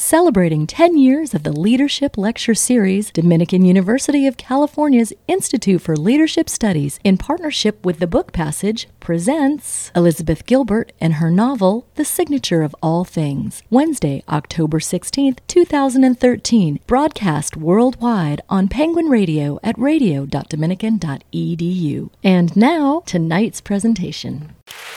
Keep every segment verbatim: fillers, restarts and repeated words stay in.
Celebrating ten years of the Leadership Lecture Series, Dominican University of California's Institute for Leadership Studies, in partnership with The Book Passage, presents Elizabeth Gilbert and her novel, The Signature of All Things, Wednesday, October sixteenth, two thousand thirteen, broadcast worldwide on Penguin Radio at radio dot dominican dot e d u. And now, tonight's presentation.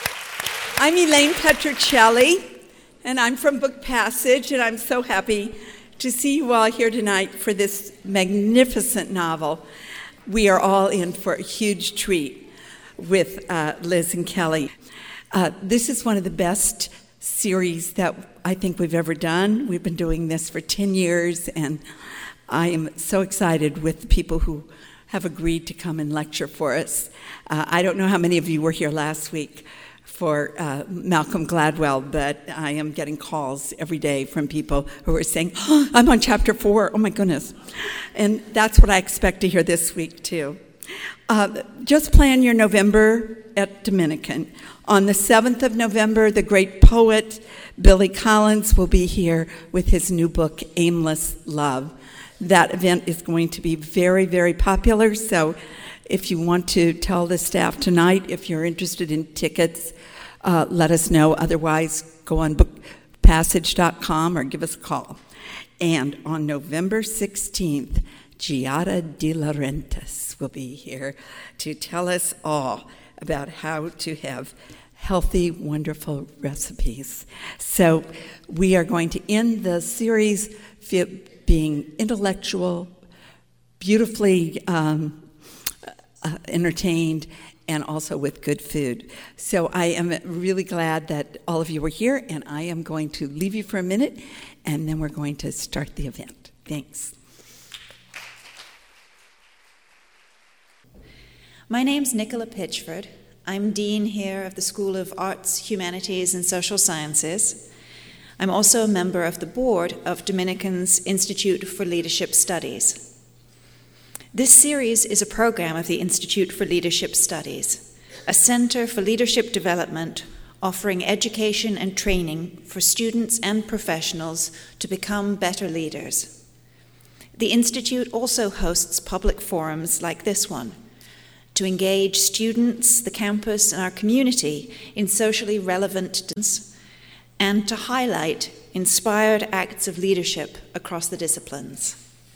I'm Elaine Petrocelli, and I'm from Book Passage, and I'm so happy to see you all here tonight for this magnificent novel. We are all in for a huge treat with uh, Liz and Kelly. Uh, this is one of the best series that I think we've ever done. We've been doing this for ten years, and I am so excited with the people who have agreed to come and lecture for us. Uh, I don't know how many of you were here last week for uh, Malcolm Gladwell, but I am getting calls every day from people who are saying, oh, I'm on chapter four, oh my goodness. And that's what I expect to hear this week too. Uh, just plan your November at Dominican. On the seventh of November, the great poet Billy Collins will be here with his new book, Aimless Love. That event is going to be very, very popular, so if you want to tell the staff tonight, if you're interested in tickets, uh, let us know. Otherwise, go on book passage dot com or give us a call. And on November sixteenth, Giada De Laurentiis will be here to tell us all about how to have healthy, wonderful recipes. So we are going to end the series being intellectual, beautifully um, uh, entertained, and also with good food. So I am really glad that all of you were here, and I am going to leave you for a minute, and then we're going to start the event. Thanks. My name's Nicola Pitchford. I'm Dean here of the School of Arts, Humanities, and Social Sciences. I'm also a member of the board of Dominican's Institute for Leadership Studies. This series is a program of the Institute for Leadership Studies, a center for leadership development offering education and training for students and professionals to become better leaders. The Institute also hosts public forums like this one to engage students, the campus, and our community in socially relevant discussions, and to highlight inspired acts of leadership across the disciplines.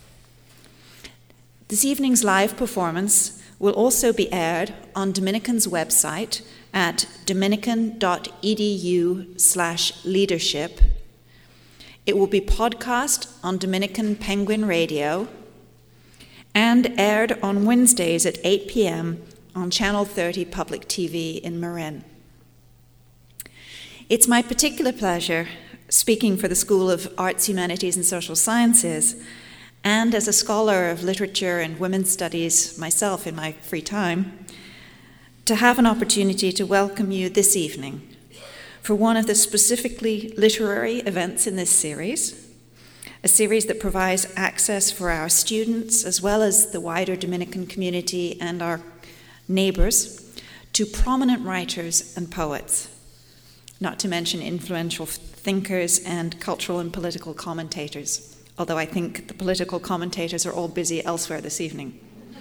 This evening's live performance will also be aired on Dominican's website at dominican dot e d u slash leadership. It will be podcast on Dominican Penguin Radio and aired on Wednesdays at eight p.m. on Channel thirty Public T V in Marin. It's my particular pleasure, speaking for the School of Arts, Humanities, and Social Sciences, and as a scholar of literature and women's studies myself in my free time, to have an opportunity to welcome you this evening for one of the specifically literary events in this series, a series that provides access for our students as well as the wider Dominican community and our neighbors to prominent writers and poets, not to mention influential thinkers and cultural and political commentators, although I think the political commentators are all busy elsewhere this evening.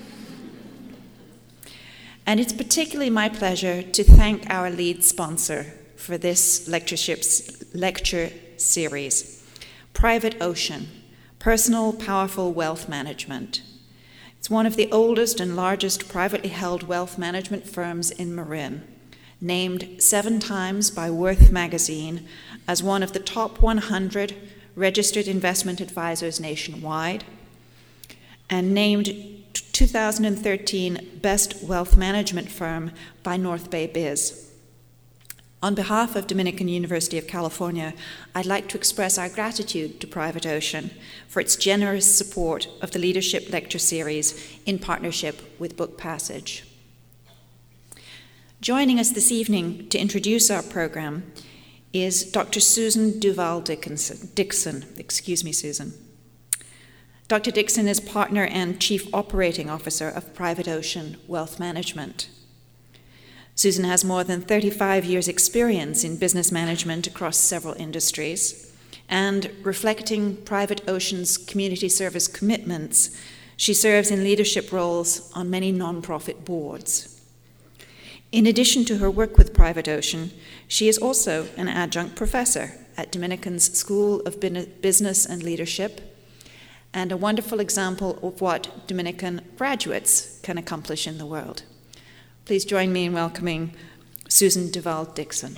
And it's particularly my pleasure to thank our lead sponsor for this lectureships, lecture series, Private Ocean, Personal Powerful Wealth Management. It's one of the oldest and largest privately held wealth management firms in Marin, named seven times by Worth magazine as one of the top one hundred registered investment advisors nationwide, and named two thousand thirteen Best Wealth Management Firm by North Bay Biz. On behalf of Dominican University of California, I'd like to express our gratitude to Private Ocean for its generous support of the Leadership Lecture Series in partnership with Book Passage. Joining us this evening to introduce our program is Doctor Susan Duval Dickinson, Dixon. Excuse me, Susan. Doctor Dixon is partner and chief operating officer of Private Ocean Wealth Management. Susan has more than thirty-five years' experience in business management across several industries, And reflecting Private Ocean's community service commitments, she serves in leadership roles on many nonprofit boards. In addition to her work with Private Ocean, she is also an adjunct professor at Dominican's School of Business and Leadership, and a wonderful example of what Dominican graduates can accomplish in the world. Please join me in welcoming Susan Duval Dixon.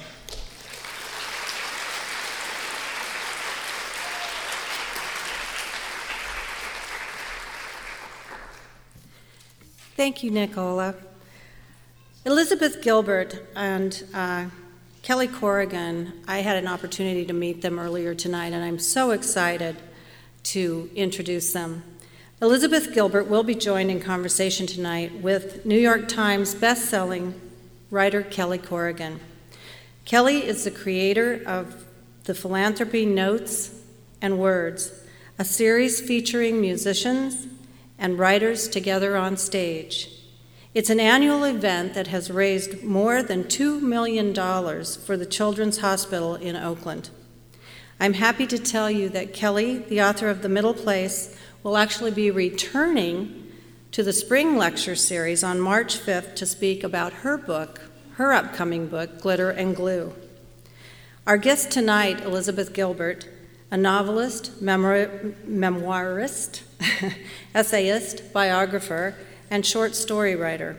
Thank you, Nicola. Elizabeth Gilbert and uh, Kelly Corrigan, I had an opportunity to meet them earlier tonight, and I'm so excited to introduce them. Elizabeth Gilbert will be joined in conversation tonight with New York Times best-selling writer Kelly Corrigan. Kelly is the creator of the Philanthropy Notes and Words, a series featuring musicians and writers together on stage. It's an annual event that has raised more than two million dollars for the Children's Hospital in Oakland. I'm happy to tell you that Kelly, the author of The Middle Place, will actually be returning to the spring lecture series on March fifth to speak about her book, her upcoming book, Glitter and Glue. Our guest tonight, Elizabeth Gilbert, a novelist, memoir- memoirist, essayist, biographer, and short story writer.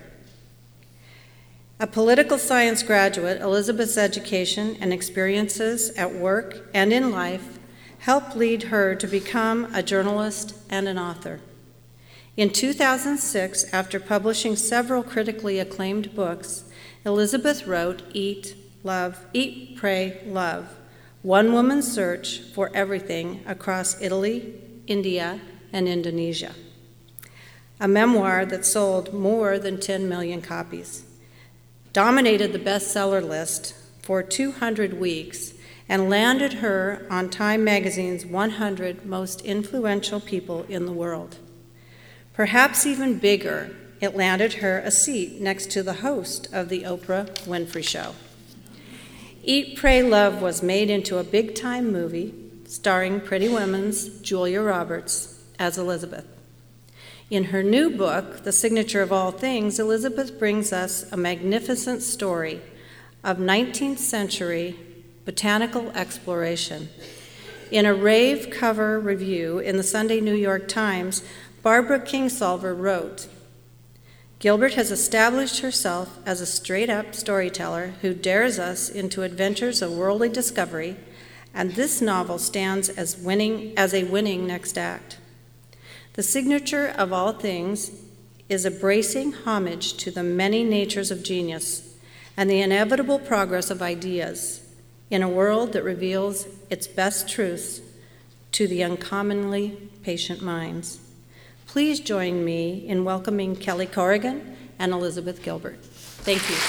A political science graduate, Elizabeth's education and experiences at work and in life helped lead her to become a journalist and an author. In two thousand six, after publishing several critically acclaimed books, Elizabeth wrote Eat, Love, Eat, Pray, Love, One Woman's Search for Everything Across Italy, India, and Indonesia, a memoir that sold more than ten million copies, dominated the bestseller list for two hundred weeks, and landed her on Time magazine's one hundred most influential people in the world. Perhaps even bigger, it landed her a seat next to the host of the Oprah Winfrey Show. Eat, Pray, Love was made into a big-time movie starring Pretty Women's Julia Roberts as Elizabeth. In her new book, The Signature of All Things, Elizabeth brings us a magnificent story of nineteenth century botanical exploration. In a rave cover review in the Sunday New York Times, Barbara Kingsolver wrote, "Gilbert has established herself as a straight-up storyteller who dares us into adventures of worldly discovery, and this novel stands as winning as a winning next act. The Signature of All Things is a bracing homage to the many natures of genius and the inevitable progress of ideas in a world that reveals its best truths to the uncommonly patient minds." Please join me in welcoming Kelly Corrigan and Elizabeth Gilbert. Thank you.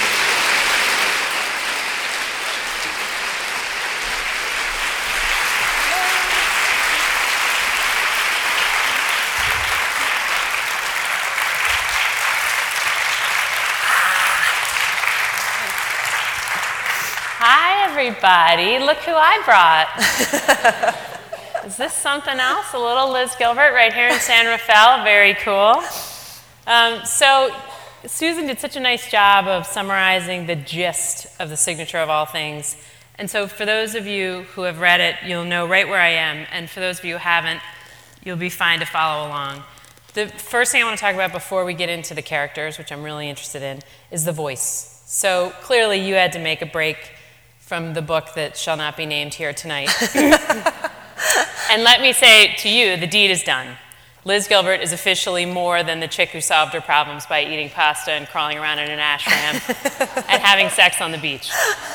Hi, everybody. Look who I brought. Is this something else? A little Liz Gilbert right here in San Rafael. Very cool. Um, so Susan did such a nice job of summarizing the gist of The Signature of All Things. And so for those of you who have read it, you'll know right where I am. And for those of you who haven't, you'll be fine to follow along. The first thing I want to talk about before we get into the characters, which I'm really interested in, is the voice. So clearly you had to make a break from the book that shall not be named here tonight. And let me say to you, the deed is done. Liz Gilbert is officially more than the chick who solved her problems by eating pasta and crawling around in an ashram and having sex on the beach.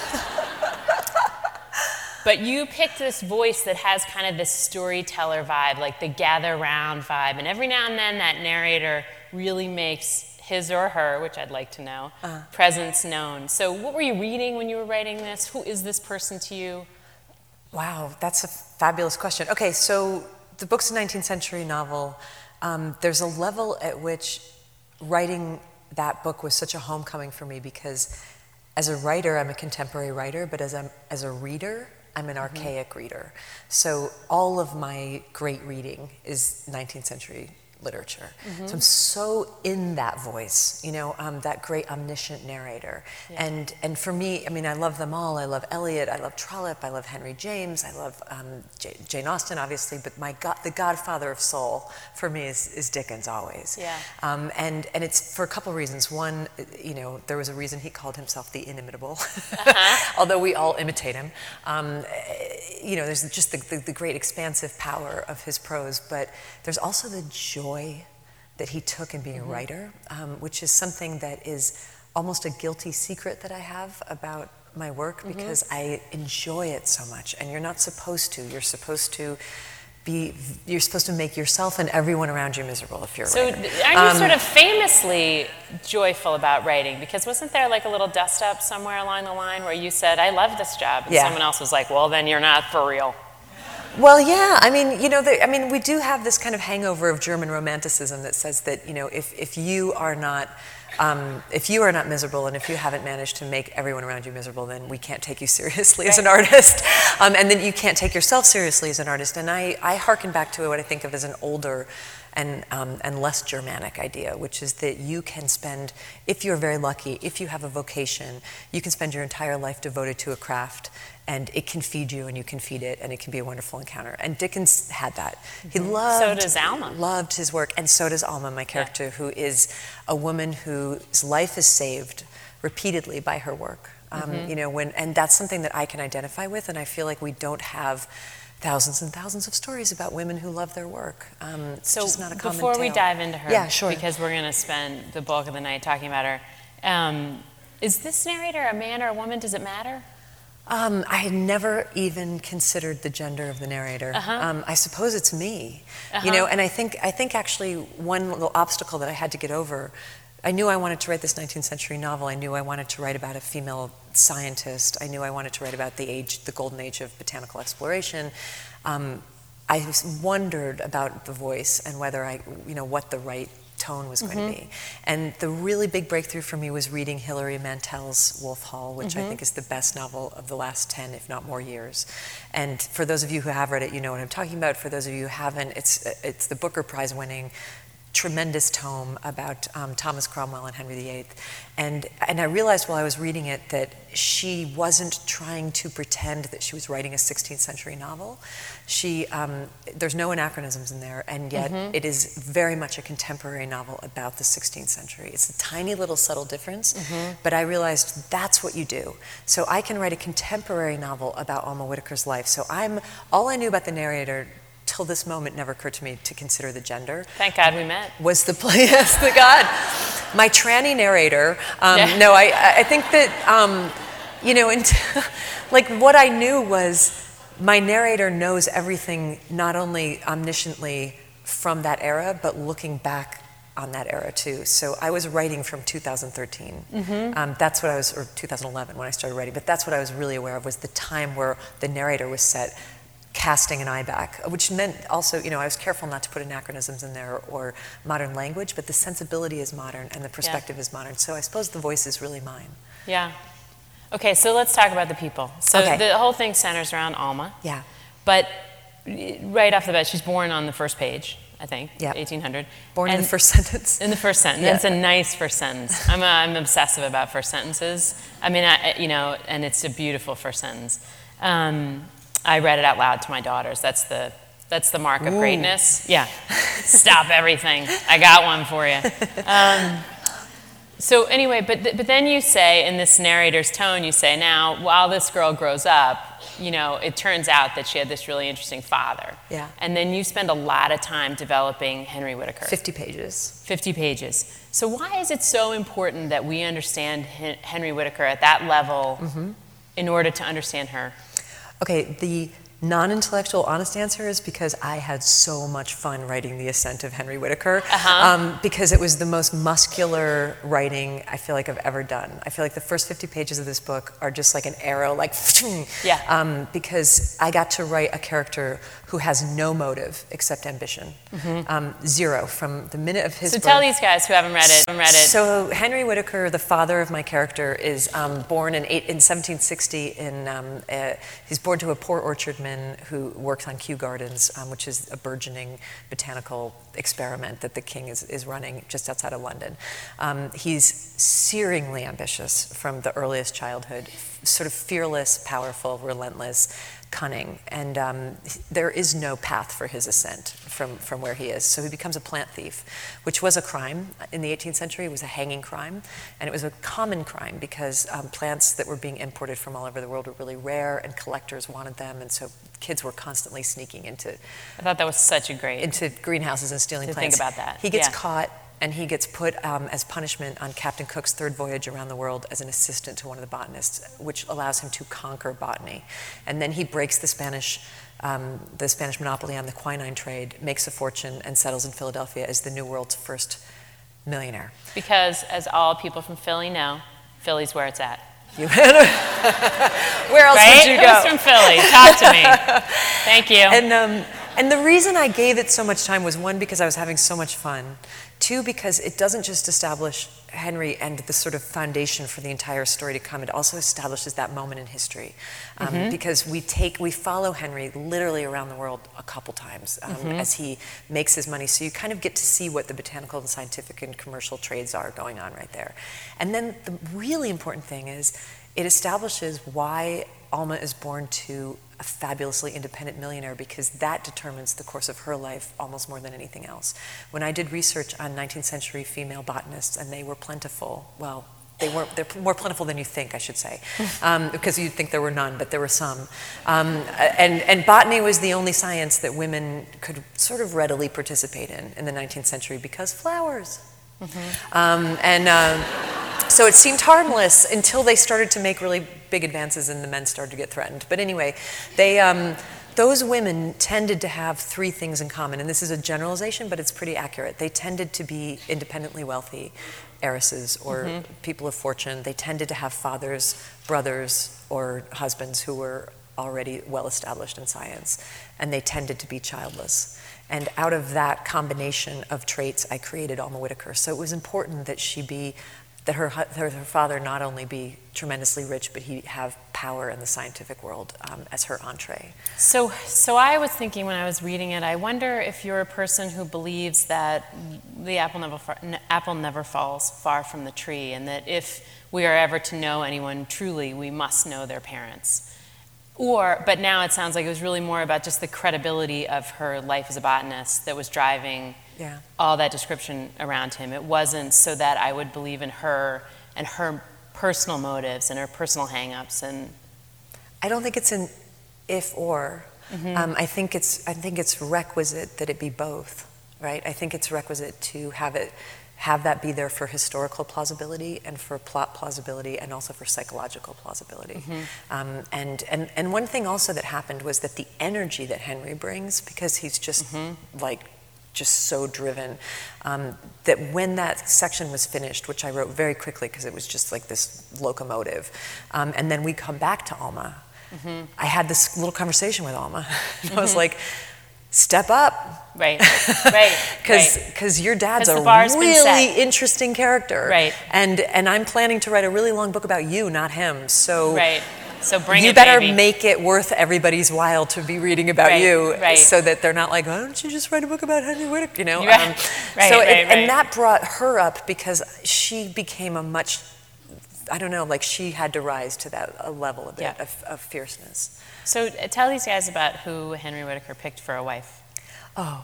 But you picked this voice that has kind of this storyteller vibe, like the gather round vibe. And every now and then that narrator really makes his or her, which I'd like to know, uh. presence known. So what were you reading when you were writing this? Who is this person to you? Wow, that's a fabulous question. Okay, so the book's a nineteenth century novel. Um, there's a level at which writing that book was such a homecoming for me because as a writer, I'm a contemporary writer, but as a, as a reader, I'm an archaic reader. So all of my great reading is nineteenth century literature. Mm-hmm. So I'm so in that voice, you know, um, that great omniscient narrator. Yeah. And and for me, I mean, I love them all. I love Eliot, I love Trollope, I love Henry James, I love um, J- Jane Austen, obviously, but my God, the godfather of soul for me is, is Dickens always. Yeah. Um, and, and it's for a couple of reasons. One, you know, there was a reason he called himself the inimitable, uh-huh. although we all imitate him. Um, you know, there's just the, the, the great expansive power of his prose, but there's also the joy that he took in being mm-hmm. a writer, um, which is something that is almost a guilty secret that I have about my work, mm-hmm. because I enjoy it so much. And you're not supposed to. You're supposed to be. You're supposed to make yourself and everyone around you miserable if you're a so writer. So aren't you um, sort of famously joyful about writing? Because wasn't there like a little dust up somewhere along the line where you said, "I love this job," and yeah. someone else was like, "Well, then you're not for real." Well, yeah. I mean, you know, the, I mean, we do have this kind of hangover of German Romanticism that says that, you know, if, if you are not, um, if you are not miserable, and if you haven't managed to make everyone around you miserable, then we can't take you seriously right. as an artist, um, and then you can't take yourself seriously as an artist. And I, I hearken back to what I think of as an older and um, and less Germanic idea, which is that you can spend, if you're very lucky, if you have a vocation, you can spend your entire life devoted to a craft. And it can feed you, and you can feed it, and it can be a wonderful encounter. And Dickens had that. He mm-hmm. loved, so does Alma. loved his work, and so does Alma, my character, yeah. who is a woman whose life is saved repeatedly by her work. Um, mm-hmm. You know, when, and that's something that I can identify with, and I feel like we don't have thousands and thousands of stories about women who love their work. Um, it's so just not a common before tale. we dive into her, yeah, sure. because we're going to spend the bulk of the night talking about her, um, is this narrator a man or a woman? Does it matter? Um, I had never even considered the gender of the narrator. Uh-huh. Um, I suppose it's me, uh-huh. you know. And I think I think actually one little obstacle that I had to get over. I knew I wanted to write this nineteenth century novel. I knew I wanted to write about a female scientist. I knew I wanted to write about the age, the golden age of botanical exploration. Um, I wondered about the voice and whether I, you know, what the right tone was going mm-hmm. to be. And the really big breakthrough for me was reading Hilary Mantel's Wolf Hall, which mm-hmm. I think is the best novel of the last ten, if not more years. And for those of you who have read it, you know what I'm talking about. For those of you who haven't, it's it's the Booker Prize winning tremendous tome about um, Thomas Cromwell and Henry the Eighth. And and I realized while I was reading it that she wasn't trying to pretend that she was writing a sixteenth century novel. She um, there's no anachronisms in there, and yet mm-hmm. it is very much a contemporary novel about the sixteenth century. It's a tiny little subtle difference, mm-hmm. but I realized that's what you do. So I can write a contemporary novel about Alma Whitaker's life. So I'm all I knew about the narrator till this moment never occurred to me to consider the gender. Thank God we met. Was the play, yes, the God. My tranny narrator. Um, yeah. No, I, I think that, um, you know, and like what I knew was my narrator knows everything, not only omnisciently from that era, but looking back on that era too. So I was writing from two thousand thirteen. Mm-hmm. Um, that's what I was, or two thousand eleven when I started writing, but that's what I was really aware of, was the time where the narrator was set casting an eye back, which meant also, you know, I was careful not to put anachronisms in there or modern language, but the sensibility is modern and the perspective yeah. is modern. So I suppose the voice is really mine. Yeah. Okay, so let's talk about the people. So okay. the whole thing centers around Alma. Yeah. But right off the bat, she's born on the first page, I think, yeah. eighteen hundred. Born and in the first sentence. In the first sentence. Yeah. It's a nice first sentence. I'm, a, I'm obsessive about first sentences. I mean, I, you know, and it's a beautiful first sentence. Um, I read it out loud to my daughters. That's the that's the mark of Ooh. greatness. Yeah. Stop everything. I got one for you. Um, so anyway, but th- but then you say, in this narrator's tone, you say, now, while this girl grows up, you know, it turns out that she had this really interesting father. Yeah. And then you spend a lot of time developing Henry Whitaker. fifty pages. fifty pages. So why is it so important that we understand Hen- Henry Whitaker at that level mm-hmm. in order to understand her? Okay, the non-intellectual, honest answer is because I had so much fun writing The Ascent of Henry Whittaker, Uh-huh. um, because it was the most muscular writing I feel like I've ever done. I feel like the first fifty pages of this book are just like an arrow, like, yeah. um, because I got to write a character who has no motive except ambition. Mm-hmm. um, zero from the minute of his So birth. tell these guys who haven't read it. Haven't read it. So Henry Whittaker, the father of my character, is um, born in, eight, in seventeen sixty. In um, uh, he's born to a poor orchardman who works on Kew Gardens, um, which is a burgeoning botanical experiment that the king is, is running just outside of London. Um, he's searingly ambitious from the earliest childhood, sort of fearless, powerful, relentless, cunning, and um, there is no path for his ascent from, from where he is. So he becomes a plant thief, which was a crime in the eighteenth century. It was a hanging crime, and it was a common crime because um, plants that were being imported from all over the world were really rare, and collectors wanted them, and so kids were constantly sneaking into I thought that was such a great into greenhouses and stealing to plants. think about that. He gets Yeah. caught, and he gets put um, as punishment on Captain Cook's third voyage around the world as an assistant to one of the botanists, which allows him to conquer botany. And then he breaks the Spanish, um, the Spanish monopoly on the quinine trade, makes a fortune, and settles in Philadelphia as the New World's first millionaire. Because, as all people from Philly know, Philly's where it's at. You Where else Right? would you go? Who's from Philly? Talk to me. Thank you. And um, and the reason I gave it so much time was, one, because I was having so much fun. Two, because it doesn't just establish Henry and the sort of foundation for the entire story to come. It also establishes that moment in history, um, mm-hmm. because we take we follow Henry literally around the world a couple times um, mm-hmm. as he makes his money. So you kind of get to see what the botanical and scientific and commercial trades are going on right there. And then the really important thing is it establishes why Alma is born to a fabulously independent millionaire, because that determines the course of her life almost more than anything else. When I did research on nineteenth century female botanists, and they were plentiful, well, they weren't, they're more plentiful than you think, I should say, um, because you'd think there were none, but there were some. Um, and, and botany was the only science that women could sort of readily participate in in the nineteenth century, because flowers. Mm-hmm. Um, and um, so it seemed harmless until they started to make really big advances and the men started to get threatened. But anyway, they, um, those women tended to have three things in common, and this is a generalization, but it's pretty accurate. They tended to be independently wealthy heiresses or mm-hmm. people of fortune. They tended to have fathers, brothers, or husbands who were already well established in science, and they tended to be childless. And out of that combination of traits, I created Alma Whittaker. So it was important that she be, that her, her, her father not only be tremendously rich, but he have power in the scientific world um, as her entree. So, so I was thinking when I was reading it, I wonder if you're a person who believes that the apple never, apple never falls far from the tree, and that if we are ever to know anyone truly, we must know their parents. Or, but now it sounds like it was really more about just the credibility of her life as a botanist that was driving yeah. all that description around him. It wasn't so that I would believe in her and her personal motives and her personal hang-ups. And I don't think it's an if or. Mm-hmm. Um, I think it's I think it's requisite that it be both, right? I think it's requisite to have it have that be there for historical plausibility and for plot plausibility and also for psychological plausibility. Mm-hmm. Um, and, and, and one thing also that happened was that the energy that Henry brings, because he's just mm-hmm. like, just so driven, um, that when that section was finished, which I wrote very quickly because it was just like this locomotive, um, and then we come back to Alma, mm-hmm. I had this little conversation with Alma. mm-hmm. I was like, step up. Right, right, Because right. because your dad's a bar's really interesting character. Right. And and I'm planning to write a really long book about you, not him. So right. So bring you it, better baby. make it worth everybody's while to be reading about right, you, right. so that they're not like, why don't you just write a book about Henry Whittaker? You know. Right, Um, right, so right, it, right. and that brought her up because she became a much, I don't know, like she had to rise to that a level a bit yeah. of, of fierceness. So uh, tell these guys about who Henry Whittaker picked for a wife. Oh,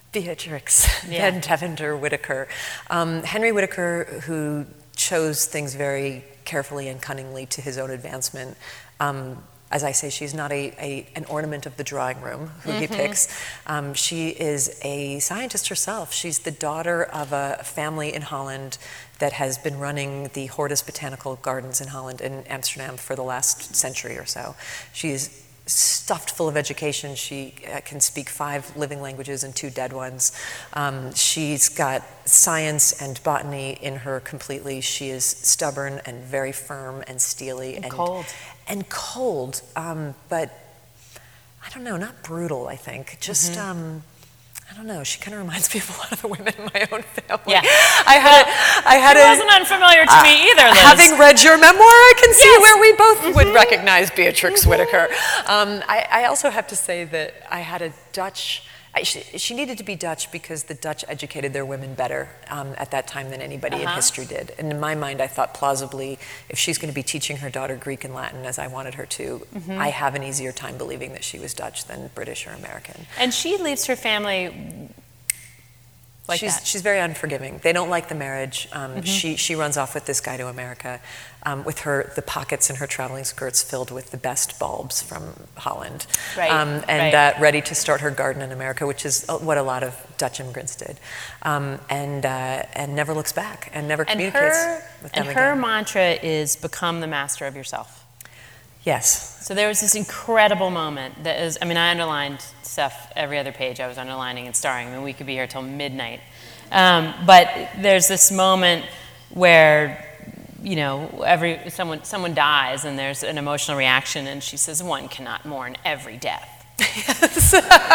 Beatrix yeah. Van Deventer Whittaker. Um, Henry Whittaker, who chose things very carefully and cunningly to his own advancement. Um, as I say, she's not a, a an ornament of the drawing room, who mm-hmm. he picks. Um, she is a scientist herself. She's the daughter of a family in Holland that has been running the Hortus Botanical Gardens in Holland and Amsterdam for the last century or so. She's stuffed full of education. She uh, can speak five living languages and two dead ones. Um, she's got science and botany in her completely. She is stubborn and very firm and steely. And, and cold. And cold, um, but I don't know, not brutal, I think. Just, mm-hmm. um, I don't know, she kind of reminds me of a lot of the women in my own family. Yeah. I had well, a, I had she a, wasn't unfamiliar to uh, me either, Liz. Having read your memoir, I can see yes. where we both mm-hmm. would recognize Beatrix mm-hmm. Whittaker. Um, I, I also have to say that I had a Dutch, I, she, she needed to be Dutch because the Dutch educated their women better um, at that time than anybody uh-huh. in history did. And in my mind, I thought plausibly, if she's going to be teaching her daughter Greek and Latin as I wanted her to, mm-hmm. I have an easier time believing that she was Dutch than British or American. And she leaves her family like she's, that. She's very unforgiving. They don't like the marriage. Um, mm-hmm. She she runs off with this guy to America, um, with her the pockets in her traveling skirts filled with the best bulbs from Holland, right. um, and right. uh, ready to start her garden in America, which is what a lot of Dutch immigrants did, um, and uh, and never looks back and never and communicates her, with them And her again. mantra is become the master of yourself. Yes. So there was this incredible moment that is, I mean, I underlined stuff every other page. I was underlining and starring. I mean, we could be here till midnight. Um, but there's this moment where, you know, every someone someone dies and there's an emotional reaction, and she says, "One cannot mourn every death." Yes.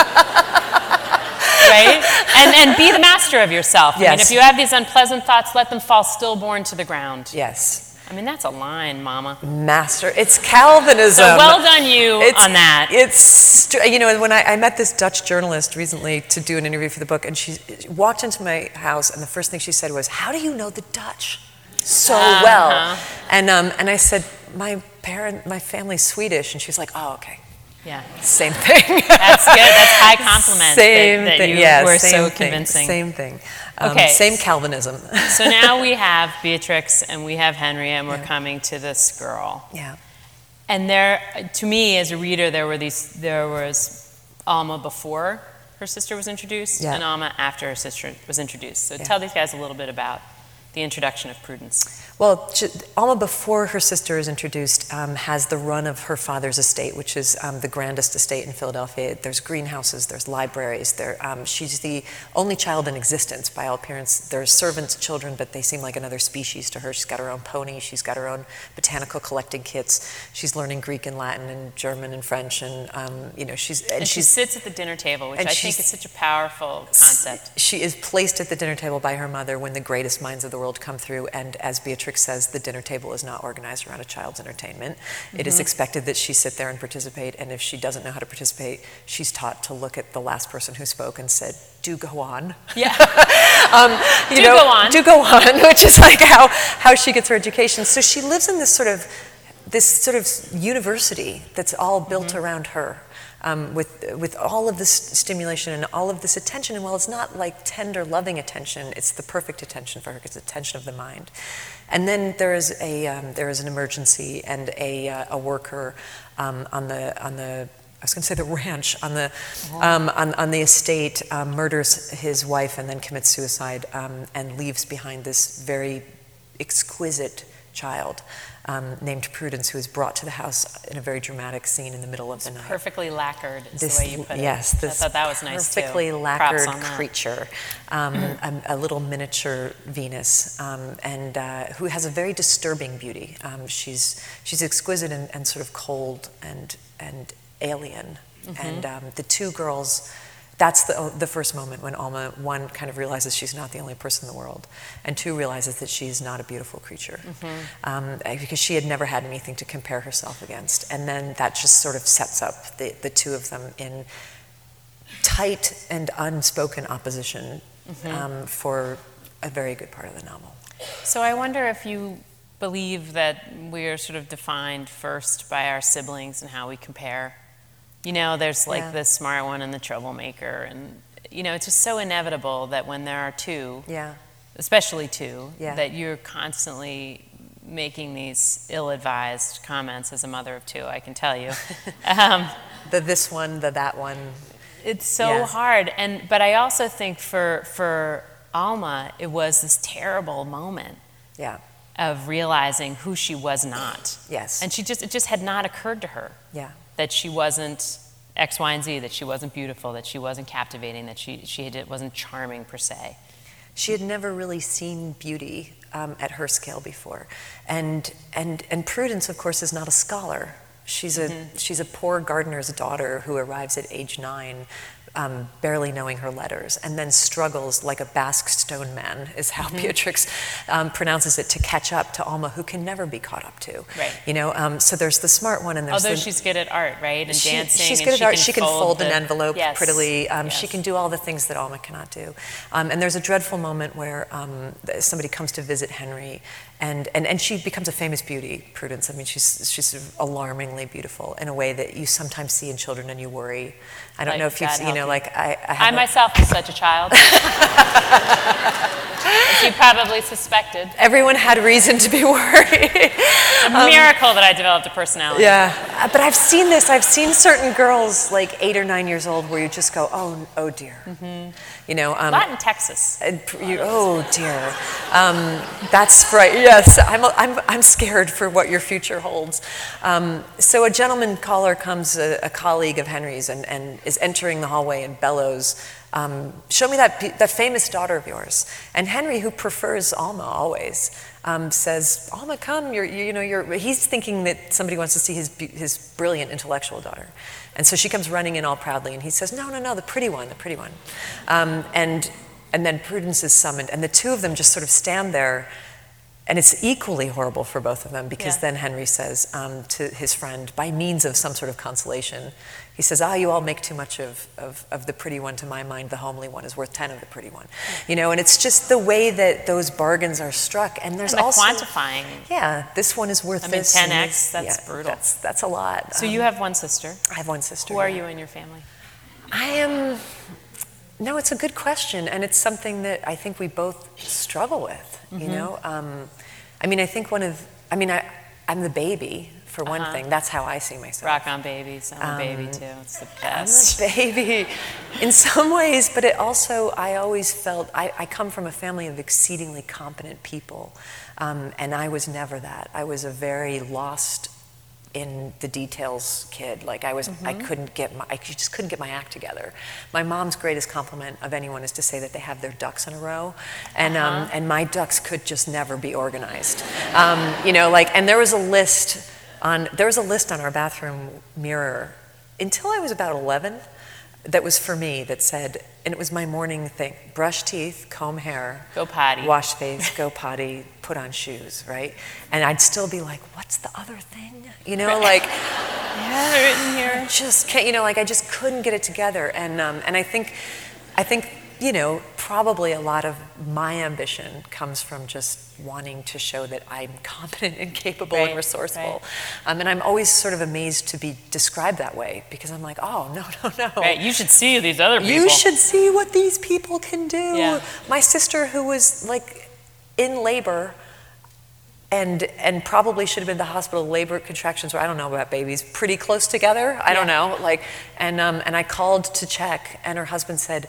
Right? And and be the master of yourself. Yes. I mean, if you have these unpleasant thoughts, let them fall stillborn to the ground. Yes. I mean, that's a line, Mama. Master. It's Calvinism. So well done you it's, on that. It's, you know, when I, I met this Dutch journalist recently to do an interview for the book, and she walked into my house, and the first thing she said was, "How do you know the Dutch so uh-huh. well?" And um, and I said, "My parent, my family's Swedish," and she was like, "Oh, okay." Yeah. Same thing. That's good. That's high compliment. Same that, that thing. you Yeah, were same so thing. convincing. Same thing. Um, okay. Same Calvinism. So now we have Beatrix and we have Henry, and we're yeah. coming to this girl. Yeah. And there, to me as a reader, there were these. There was Alma before her sister was introduced, yeah. and Alma after her sister was introduced. So yeah. tell these guys a little bit about the introduction of Prudence. Well, Alma, before her sister is introduced, um, has the run of her father's estate, which is um, the grandest estate in Philadelphia. There's greenhouses, there's libraries. There, um, she's the only child in existence, by all appearance. There's servants' children, but they seem like another species to her. She's got her own pony. She's got her own botanical collecting kits. She's learning Greek and Latin and German and French, and um, you know, she's and, and she she's, sits at the dinner table, which I think is such a powerful concept. She is placed at the dinner table by her mother when the greatest minds of the world come through, and as Beatrix says, the dinner table is not organized around a child's entertainment. Mm-hmm. It is expected that she sit there and participate, and if she doesn't know how to participate, she's taught to look at the last person who spoke and said, "Do go on." Yeah. um, you do know, go on. Do go on, which is like how, how she gets her education. So she lives in this sort of this sort of university that's all built mm-hmm. around her. Um, with with all of this stimulation and all of this attention, and while it's not like tender, loving attention, it's the perfect attention for her. It's attention of the mind. And then there is a um, there is an emergency, and a uh, a worker um, on the on the I was going to say the ranch on the um, on on the estate um, murders his wife and then commits suicide um, and leaves behind this very exquisite child. Um, named Prudence, who is brought to the house in a very dramatic scene in the middle of it's the night. Perfectly lacquered is this, the way you put yes, it. this I thought that was nice too. Perfectly lacquered Props on that. creature, um, a, a little miniature Venus, um, and uh, who has a very disturbing beauty. Um, she's she's exquisite and, and sort of cold and and alien. Mm-hmm. And um, the two girls. That's the, the first moment when Alma, one, kind of realizes she's not the only person in the world, and two, realizes that she's not a beautiful creature, mm-hmm. um, because she had never had anything to compare herself against. And then that just sort of sets up the, the two of them in tight and unspoken opposition mm-hmm. um, for a very good part of the novel. So I wonder if you believe that we are sort of defined first by our siblings and how we compare. You know, there's like yeah. the smart one and the troublemaker, and you know, it's just so inevitable that when there are two, yeah. especially two, yeah. that you're constantly making these ill-advised comments as a mother of two, I can tell you. um, the this one, the that one. It's so yeah. hard, and but I also think for for Alma, it was this terrible moment. Yeah. Of realizing who she was not. Yes. And she just it just had not occurred to her. Yeah. that she wasn't X, Y, and Z, that she wasn't beautiful, that she wasn't captivating, that she, she had, wasn't charming per se. She had never really seen beauty um, at her scale before. And, and, and Prudence, of course, is not a scholar. She's a, mm-hmm. she's a poor gardener's daughter who arrives at age nine, um, barely knowing her letters, and then struggles like a Basque stone man, is how mm-hmm. Beatrix um, pronounces it, to catch up to Alma, who can never be caught up to. Right. You know, um, so there's the smart one, and there's Although the, she's good at art, right, and she, dancing. She's and good at she art. Can she can fold, fold the, an envelope yes. prettily. Um, yes. She can do all the things that Alma cannot do. Um, and there's a dreadful moment where um, somebody comes to visit Henry, and, and, and she becomes a famous beauty, Prudence. I mean, she's she's alarmingly beautiful in a way that you sometimes see in children, and you worry. I don't like, know if you've, God you know, you. like I. I, I myself was such a child. As you probably suspected. Everyone had reason to be worried. A miracle um, that I developed a personality. Yeah, uh, but I've seen this. I've seen certain girls, like eight or nine years old, where you just go, oh, oh dear. Mm-hmm. You know, um, a lot in Texas. Uh, you, oh dear. Um, that's right. Yes, I'm, I'm, I'm scared for what your future holds. Um, so a gentleman caller comes, a, a colleague of Henry's, and, and is entering the hallway and bellows, Um, show me that, that famous daughter of yours. And Henry, who prefers Alma always, um, says, Alma, come, you're, you, you know, you're, he's thinking that somebody wants to see his, his brilliant intellectual daughter. And so she comes running in all proudly, and he says, no, no, no, the pretty one, the pretty one. Um, and, and then Prudence is summoned, and the two of them just sort of stand there, and it's equally horrible for both of them, because yeah. then Henry says um, to his friend, by means of some sort of consolation, he says, ah, you all make too much of, of, of the pretty one. To my mind, the homely one is worth ten of the pretty one. You know, and it's just the way that those bargains are struck. And there's and the also quantifying. Yeah, this one is worth I mean, this. ten X, that's yeah, brutal. That's, that's a lot. So um, you have one sister. I have one sister. Who are yeah. you in your family? I am, no, it's a good question. And it's something that I think we both struggle with, mm-hmm. you know. Um, I mean, I think one of, I mean, I, I'm the baby. For one uh-huh. thing, that's how I see myself. Rock on babies. I'm a um, baby too. It's the best. I'm a baby in some ways, but it also, I always felt, I, I come from a family of exceedingly competent people, um, and I was never that. I was a very lost in the details kid. Like I was, mm-hmm. I couldn't get my, I just couldn't get my act together. My mom's greatest compliment of anyone is to say that they have their ducks in a row, and uh-huh. um, and my ducks could just never be organized. Um, you know, like, and there was a list. On, there was a list on our bathroom mirror until I was about eleven that was for me that said, and it was my morning thing, brush teeth, comb hair, go potty, wash face, go potty, put on shoes, right? And I'd still be like, what's the other thing? You know, like, yeah, written here. Just can't, you know, like I just couldn't get it together. And um, and I think, I think, you know, probably a lot of my ambition comes from just wanting to show that I'm competent and capable right, and resourceful. Right. Um, and I'm always sort of amazed to be described that way, because I'm like, oh, no, no, no. Right, you should see these other people. You should see what these people can do. Yeah. My sister, who was like in labor and and probably should have been to the hospital, labor contractions, or I don't know about babies, pretty close together. I yeah. don't know. Like, and um, and I called to check, and her husband said,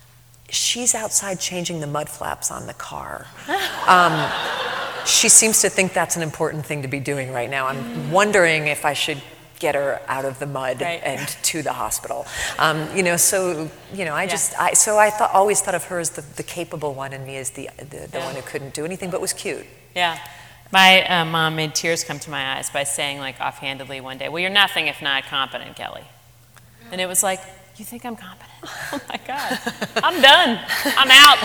she's outside changing the mud flaps on the car. Um, she seems to think that's an important thing to be doing right now. I'm wondering if I should get her out of the mud right. and to the hospital. Um, you know, so, you know, I yeah. just, I, so I thought, always thought of her as the, the capable one, and me as the, the, the yeah. one who couldn't do anything but was cute. Yeah. My uh, mom made tears come to my eyes by saying, like, offhandedly one day, well, you're nothing if not competent, Kelly. And it was like, you think I'm competent? Oh my God, I'm done. I'm out,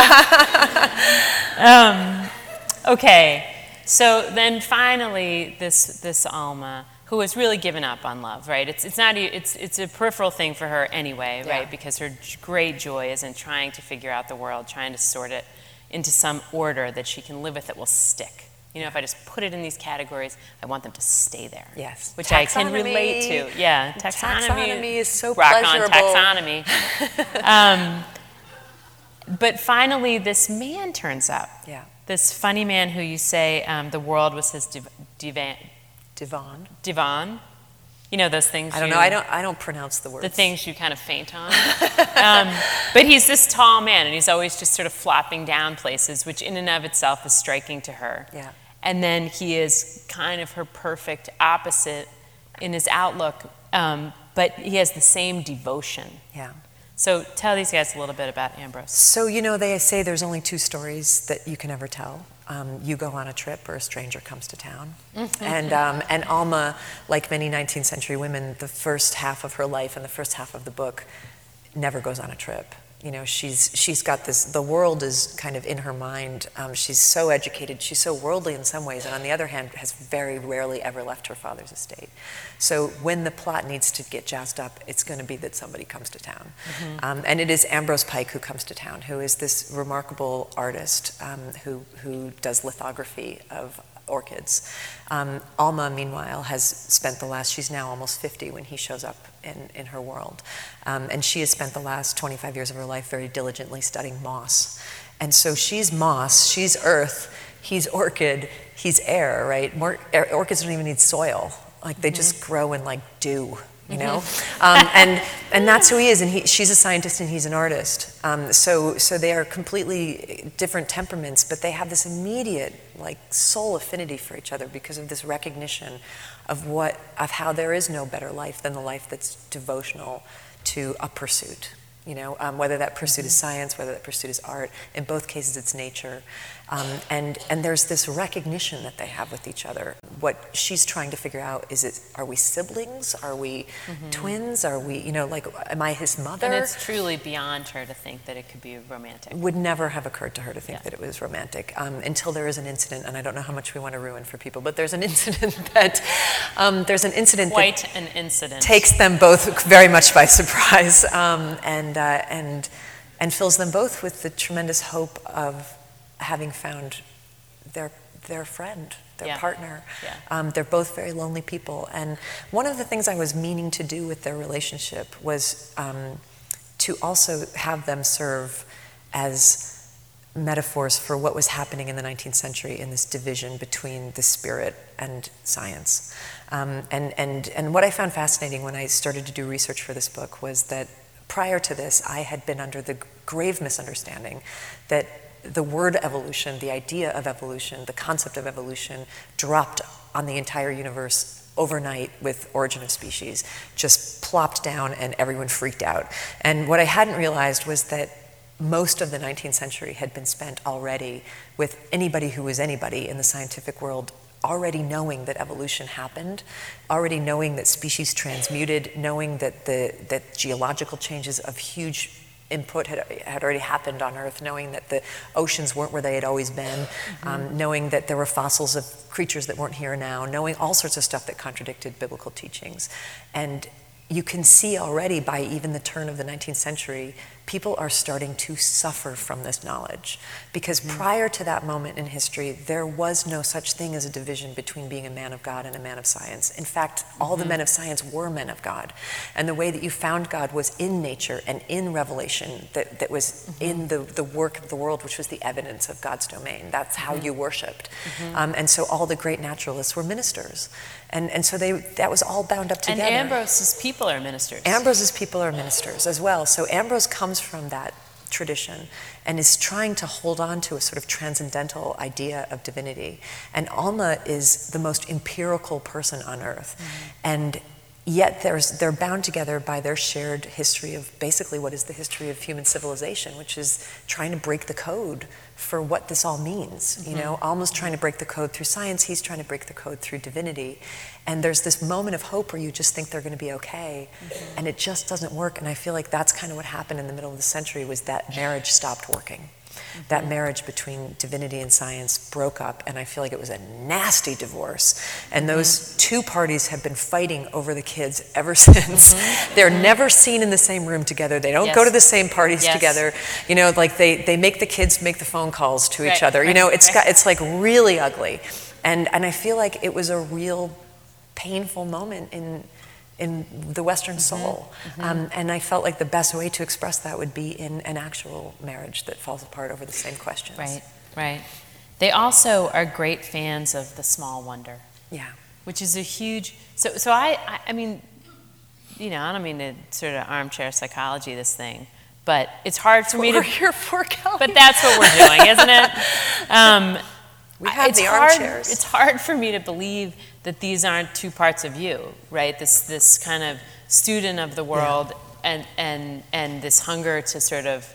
people. um, okay, so then finally, this this Alma, who has really given up on love, right? It's it's not it's it's a peripheral thing for her anyway, yeah. right? Because her great joy is in trying to figure out the world, trying to sort it into some order that she can live with that will stick. You know, if I just put it in these categories, I want them to stay there. Yes. Which taxonomy. I can relate to. Yeah, taxonomy. Taxonomy is so rock pleasurable. on taxonomy. um, but finally, this man turns up. Yeah. This funny man who you say um, the world was his div- divan. Divan. Divan. You know those things. I don't you, know. I don't. I don't pronounce the words. The things you kind of faint on. um, but he's this tall man, and he's always just sort of flopping down places, which in and of itself is striking to her. Yeah. And then he is kind of her perfect opposite in his outlook. um, but he has the same devotion. Yeah. So tell these guys a little bit about Ambrose. So, you know, they say there's only two stories that you can ever tell. Um, you go on a trip or a stranger comes to town. and um, and Alma, like many nineteenth century women, the first half of her life and the first half of the book never goes on a trip. You know, she's she's got this, the world is kind of in her mind. Um, she's so educated, she's so worldly in some ways, and on the other hand, has very rarely ever left her father's estate. So when the plot needs to get jazzed up, it's going to be that somebody comes to town. Mm-hmm. Um, and it is Ambrose Pike who comes to town, who is this remarkable artist um, who, who does lithography of orchids. Um, Alma, meanwhile, has spent the last, she's now almost fifty when he shows up in, in her world. Um, and she has spent the last twenty-five years of her life very diligently studying moss. And so she's moss, she's earth, he's orchid, he's air, right? More, orchids don't even need soil. Like they mm-hmm. just grow in like dew. You know, mm-hmm. um, and and that's who he is, and he, she's a scientist and he's an artist. Um, so so they are completely different temperaments, but they have this immediate like soul affinity for each other because of this recognition of what of how there is no better life than the life that's devotional to a pursuit. You know, um, whether that pursuit mm-hmm. is science, whether that pursuit is art. In both cases, it's nature. Um, and and there's this recognition that they have with each other. What she's trying to figure out is, it, are we siblings? Are we mm-hmm. twins? Are we, you know, like, am I his mother? And it's truly beyond her to think that it could be romantic. Would never have occurred to her to think yeah. that it was romantic um, until there is an incident, and I don't know how much we want to ruin for people, but there's an incident that, um, there's an incident Quite that an incident. takes them both very much by surprise um, and, uh, and, and fills them both with the tremendous hope of having found their their friend, their yeah. partner. Yeah. Um, they're both very lonely people. And one of the things I was meaning to do with their relationship was um, to also have them serve as metaphors for what was happening in the nineteenth century in this division between the spirit and science. Um, and, and, and what I found fascinating when I started to do research for this book was that prior to this, I had been under the grave misunderstanding that the word evolution, the idea of evolution, the concept of evolution dropped on the entire universe overnight with Origin of Species, just plopped down and everyone freaked out. And what I hadn't realized was that most of the nineteenth century had been spent already with anybody who was anybody in the scientific world already knowing that evolution happened, already knowing that species transmuted, knowing that the that geological changes of huge input had, had already happened on Earth, knowing that the oceans weren't where they had always been, mm-hmm. um, knowing that there were fossils of creatures that weren't here now, knowing all sorts of stuff that contradicted biblical teachings. And you can see already by even the turn of the nineteenth century, people are starting to suffer from this knowledge. Because mm-hmm. prior to that moment in history, there was no such thing as a division between being a man of God and a man of science. In fact, all mm-hmm. the men of science were men of God. And the way that you found God was in nature and in revelation that, that was mm-hmm. in the, the work of the world, which was the evidence of God's domain. That's how mm-hmm. you worshipped. Mm-hmm. Um, and so all the great naturalists were ministers. And, and so they that was all bound up together. And Ambrose's people are ministers. Ambrose's people are ministers as well. So Ambrose comes from that tradition and is trying to hold on to a sort of transcendental idea of divinity. And Alma is the most empirical person on earth. Mm-hmm. And yet there's, they're bound together by their shared history of basically what is the history of human civilization, which is trying to break the code for what this all means. Mm-hmm. You know, Alma's trying to break the code through science, he's trying to break the code through divinity. And there's this moment of hope where you just think they're going to be okay, mm-hmm. and it just doesn't work. And I feel like that's kind of what happened in the middle of the century, was that marriage stopped working. Mm-hmm. That marriage between divinity and science broke up, and I feel like it was a nasty divorce. And those mm-hmm. two parties have been fighting over the kids ever since. Mm-hmm. They're never seen in the same room together. They don't yes. go to the same parties yes. together. You know, like they, they make the kids make the phone calls to right, each other. Right, you know, it's right. got, it's like really ugly. And and I feel like it was a real painful moment in in the Western soul. Mm-hmm. Um, and I felt like the best way to express that would be in an actual marriage that falls apart over the same questions. Right, right. They also are great fans of the small wonder. Yeah. Which is a huge, so so I, I, I mean, you know, I don't mean to sort of armchair psychology this thing, but it's hard for that's me what to. We're here for, Kelly. But that's what we're doing, isn't it? Um, we have it's the hard, armchairs. It's hard for me to believe that these aren't two parts of you, right? This this kind of student of the world yeah. and, and, and this hunger to sort of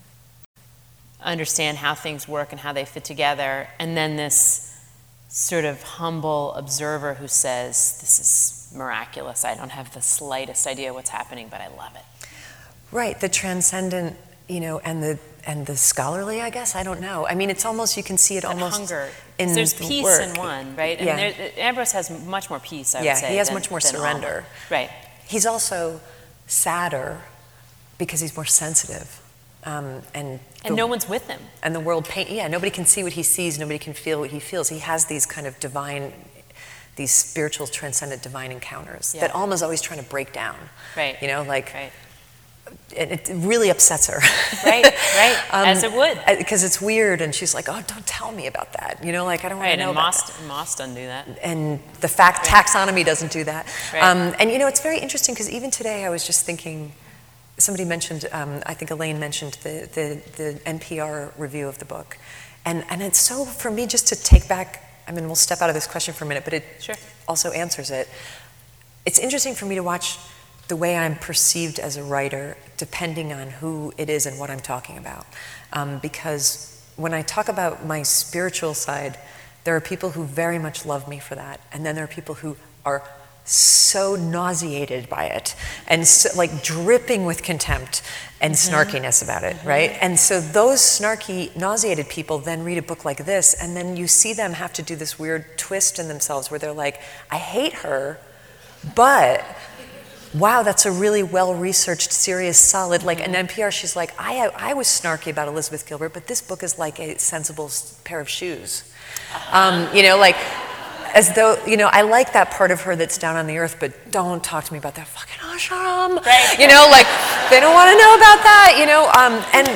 understand how things work and how they fit together, and then this sort of humble observer who says, this is miraculous. I don't have the slightest idea what's happening, but I love it. Right, the transcendent, you know, and the and the scholarly, I guess, I don't know. I mean, it's almost, you can see it that almost hunger. in There's the peace work. in one, right? Yeah. And there, Ambrose has much more peace, I yeah, would say. he has than, much more than surrender. Alma. Right. He's also sadder because he's more sensitive. Um, and and the, no one's with him. And the world paint, yeah, nobody can see what he sees, nobody can feel what he feels. He has these kind of divine, these spiritual, transcendent divine encounters yeah. that Alma's always trying to break down. Right. You know, like, right. it, it really upsets her. Right, right, um, as it would. Because it's weird, and she's like, oh, don't tell me about that. You know, like, I don't want right, to know and about Moss, that. Moss doesn't do that. And the fact right. taxonomy doesn't do that. Right. Um, and, you know, it's very interesting, because even today I was just thinking, somebody mentioned, um, I think Elaine mentioned the, the, the N P R review of the book. And, and it's so, for me, just to take back, I mean, we'll step out of this question for a minute, but it sure. also answers it. It's interesting for me to watch the way I'm perceived as a writer, depending on who it is and what I'm talking about. Um, because when I talk about my spiritual side, there are people who very much love me for that. And then there are people who are so nauseated by it and so, like dripping with contempt and mm-hmm. snarkiness about it, mm-hmm. right? And so those snarky, nauseated people then read a book like this, and then you see them have to do this weird twist in themselves where they're like, I hate her, but wow, that's a really well-researched, serious, solid, like in N P R, she's like, I, I was snarky about Elizabeth Gilbert, but this book is like a sensible pair of shoes. Um, you know, like, as though, you know, I like that part of her that's down on the earth, but don't talk to me about that fucking ashram. Right. You know, like, they don't want to know about that, you know, um, and,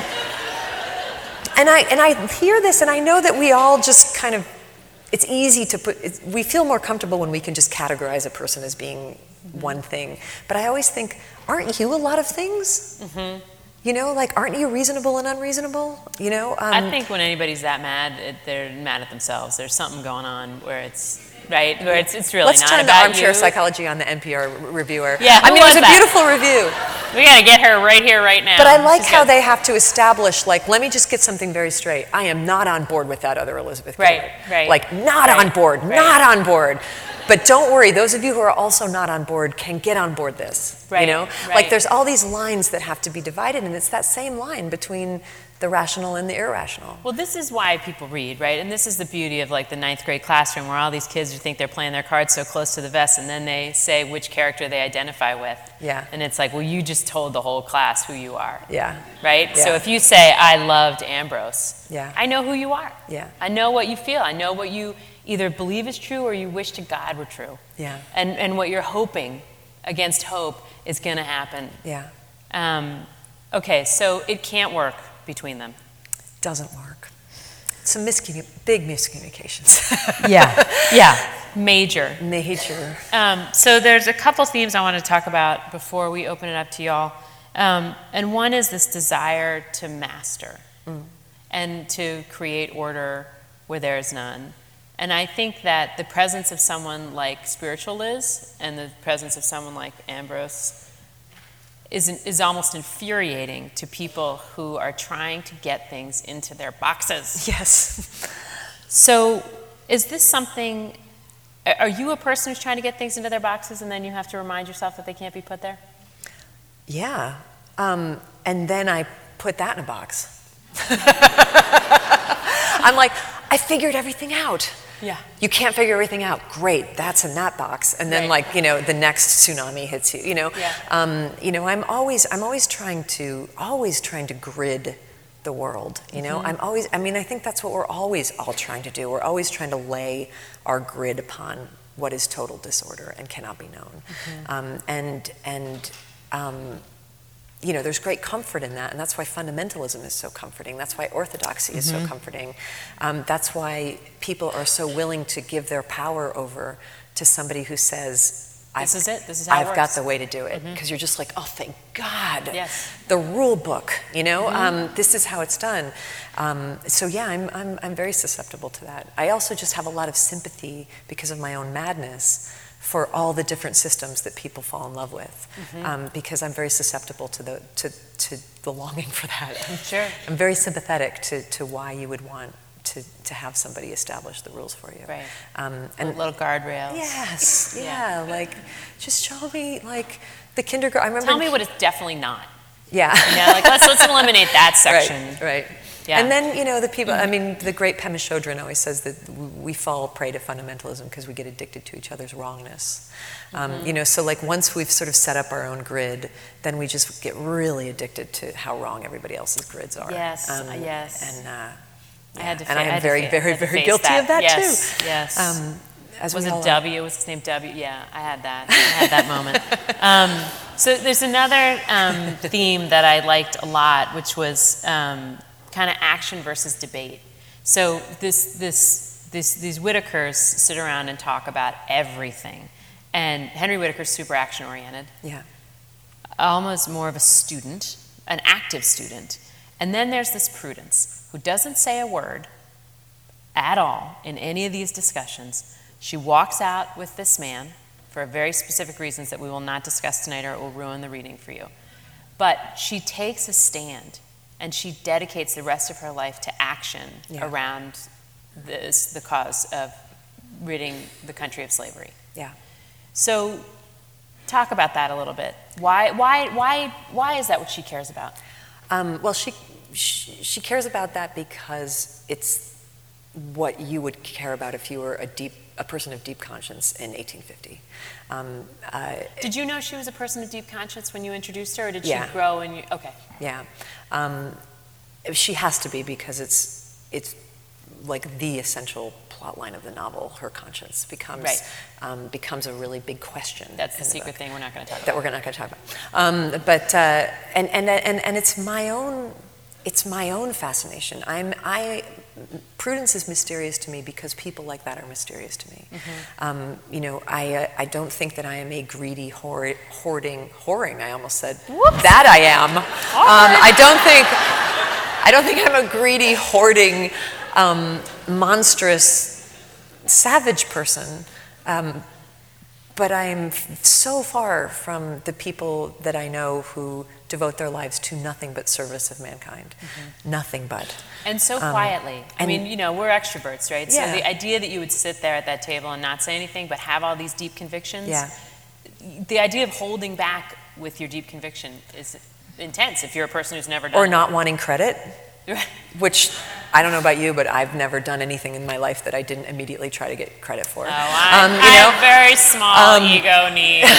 and, I, and I hear this, and I know that we all just kind of, it's easy to put, it's, we feel more comfortable when we can just categorize a person as being one thing. But I always think, aren't you a lot of things? Mm-hmm. You know, like, aren't you reasonable and unreasonable? You know? Um, I think when anybody's that mad, it, they're mad at themselves. There's something going on where it's, right, where it's, it's really Let's not turn about the armchair you. psychology on the N P R reviewer. Yeah, I mean, it was a that? beautiful review. We gotta get her right here, right now. But I like She's how good. they have to establish, like, let me just get something very straight. I am not on board with that other Elizabeth Gilbert. Right, right. Like, not right, on board, right. not on board. But don't worry, those of you who are also not on board can get on board this, right, you know? Right. Like, there's all these lines that have to be divided, and it's that same line between the rational and the irrational. Well, this is why people read, right? And this is the beauty of, like, the ninth grade classroom, where all these kids think they're playing their cards so close to the vest, and then they say which character they identify with. Yeah. And it's like, well, you just told the whole class who you are. Yeah. Right? Yeah. So if you say, I loved Ambrose, yeah. I know who you are. Yeah. I know what you feel. I know what you either believe is true or you wish to God were true. Yeah. And, and what you're hoping against hope is going to happen. Yeah. Um, okay, so it can't work between them. Doesn't work. Some miscommun- big miscommunications. yeah, yeah, major. Major. Um, so there's a couple themes I want to talk about before we open it up to y'all. Um, and one is this desire to master mm. and to create order where there is none. And I think that the presence of someone like Spiritual Liz and the presence of someone like Ambrose is, is almost infuriating to people who are trying to get things into their boxes. Yes. So is this something, are you a person who's trying to get things into their boxes and then you have to remind yourself that they can't be put there? Yeah. Um, and then I put that in a box. I'm like, I figured everything out. Yeah. You can't figure everything out. Great, that's in that box. And then, right. like, you know, the next tsunami hits you. You know, yeah. um, you know, I'm always, I'm always trying to, always trying to grid the world. You know, mm-hmm. I'm always. I mean, I think that's what we're always all trying to do. We're always trying to lay our grid upon what is total disorder and cannot be known. Mm-hmm. Um, and and. Um, You know, there's great comfort in that, and that's why fundamentalism is so comforting. That's why orthodoxy is mm-hmm. so comforting. Um, that's why people are so willing to give their power over to somebody who says, This is it. This is how it I've works. got the way to do it. Because Mm-hmm. you're just like, oh, thank God. Yes. The rule book, you know? Mm-hmm. Um, this is how it's done. Um, so yeah, I'm, I'm, I'm very susceptible to that. I also just have a lot of sympathy because of my own madness for all the different systems that people fall in love with. Mm-hmm. Um, because I'm very susceptible to the, to, to the longing for that. Sure. I'm very sympathetic to, to why you would want to, to have somebody establish the rules for you. Right. Um, And little guardrails. Yes, yeah, Yeah. like, just show me, like, the kindergarten, I remember... Tell me what it's definitely not. Yeah. You know, like let's let's eliminate that section. Right, right. Yeah. And then, you know, the people, I mean, the great Pema Chodron always says that we fall prey to fundamentalism because we get addicted to each other's wrongness. Um, Mm-hmm. You know, so like once we've sort of set up our own grid, then we just get really addicted to how wrong everybody else's grids are. Yes, Um, yes. And, uh, I had to. and fa- I am had to very, fa- very, had to very face guilty that. of that yes, too. Yes. Um, as was we it all are. W? Was his name W? Yeah, I had that. I had that moment. Um, so there's another um, theme that I liked a lot, which was um, kind of action versus debate. So this, this, this, these Whitakers sit around and talk about everything, and Henry Whitaker's super action oriented. Yeah. Almost more of a student, an active student. And then there's this Prudence, who doesn't say a word at all in any of these discussions. She walks out with this man for very specific reasons that we will not discuss tonight or it will ruin the reading for you. But she takes a stand and she dedicates the rest of her life to action Yeah. around this, the cause of ridding the country of slavery. Yeah. So talk about that a little bit. Why, why, why, why is that what she cares about? Um, well, she, she she cares about that because it's what you would care about if you were a deep a person of deep conscience in eighteen fifty. Um, uh, Did you know she was a person of deep conscience when you introduced her, or did Yeah. she grow and you? Okay. yeah, um, she has to be because it's it's like the essential plot line of the novel. Her conscience becomes Right. um, becomes a really big question. That's the in secret book. thing we're not going to talk That about. we're not going to talk about. Um, but uh, and, and and and it's my own it's my own fascination. I'm I Prudence is mysterious to me because people like that are mysterious to me. Mm-hmm. Um, you know, I uh, I don't think that I am a greedy hoard, hoarding whoring. I almost said Whoops. that I am. Um, I don't think I don't think I'm a greedy hoarding um, monstrous savage person. Um, But I'm so far from the people that I know who devote their lives to nothing but service of mankind. Mm-hmm. Nothing but. And so Um, quietly. I and- mean, you know, we're extroverts, right? Yeah. So the idea that you would sit there at that table and not say anything, but have all these deep convictions. Yeah. The idea of holding back with your deep conviction is intense if you're a person who's never done Or it. not wanting credit, which I don't know about you, but I've never done anything in my life that I didn't immediately try to get credit for. Oh, I, Um, you I know? have very small Um, ego needs.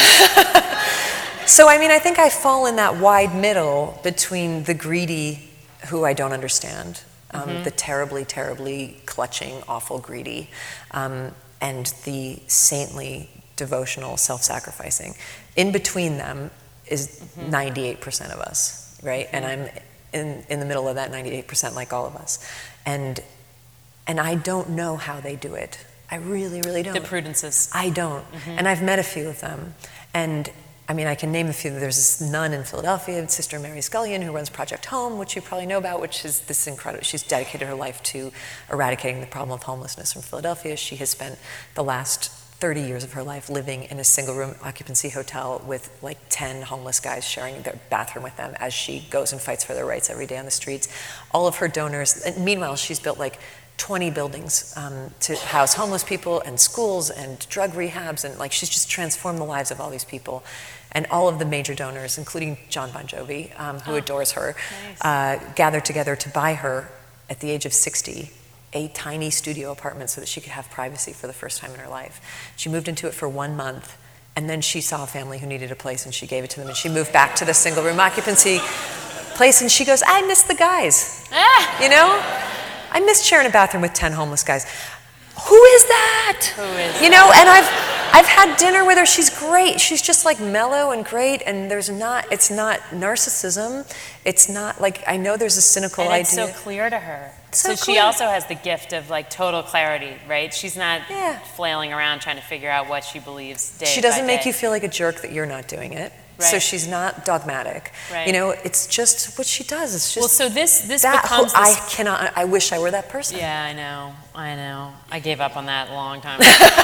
So, I mean, I think I fall in that wide middle between the greedy, who I don't understand, um, Mm-hmm. the terribly, terribly clutching, awful greedy, um, and the saintly, devotional, self-sacrificing. In between them is Mm-hmm. ninety-eight percent of us, right? And I'm in, in the middle of that ninety-eight percent like all of us. And, and I don't know how they do it. I really, really don't. The Prudences. I don't. Mm-hmm. And I've met a few of them. And I mean, I can name a few. There's this nun in Philadelphia, Sister Mary Scullion, who runs Project Home, which you probably know about, which is this incredible, she's dedicated her life to eradicating the problem of homelessness from Philadelphia. She has spent the last thirty years of her life living in a single room occupancy hotel with like ten homeless guys sharing their bathroom with them as she goes and fights for their rights every day on the streets. All of her donors, and meanwhile, she's built like twenty buildings um, to house homeless people and schools and drug rehabs, and like she's just transformed the lives of all these people. And all of the major donors, including John Bon Jovi, um, who Oh, adores her, nice. uh, gathered together to buy her, at the age of sixty, a tiny studio apartment so that she could have privacy for the first time in her life. She moved into it for one month, and then she saw a family who needed a place, and she gave it to them, and she moved back to the single-room occupancy place, and she goes, I miss the guys, Ah! you know? I miss sharing a bathroom with ten homeless guys. Who is that? Who is You know, and I've I've had dinner with her. She's great. She's just like mellow and great. And there's not, it's not narcissism. It's not like, I know there's a cynical and it's idea. so clear to her. So, so she also has the gift of like total clarity, right? She's not yeah. flailing around trying to figure out what she believes day She doesn't by make day. you feel like a jerk that you're not doing it. Right. So she's not dogmatic. Right. You know, it's just what she does. It's just well, so this this that becomes whole, this, I cannot. I wish I were that person. Yeah, I know. I know. I gave up on that a long time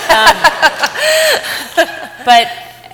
ago. um, but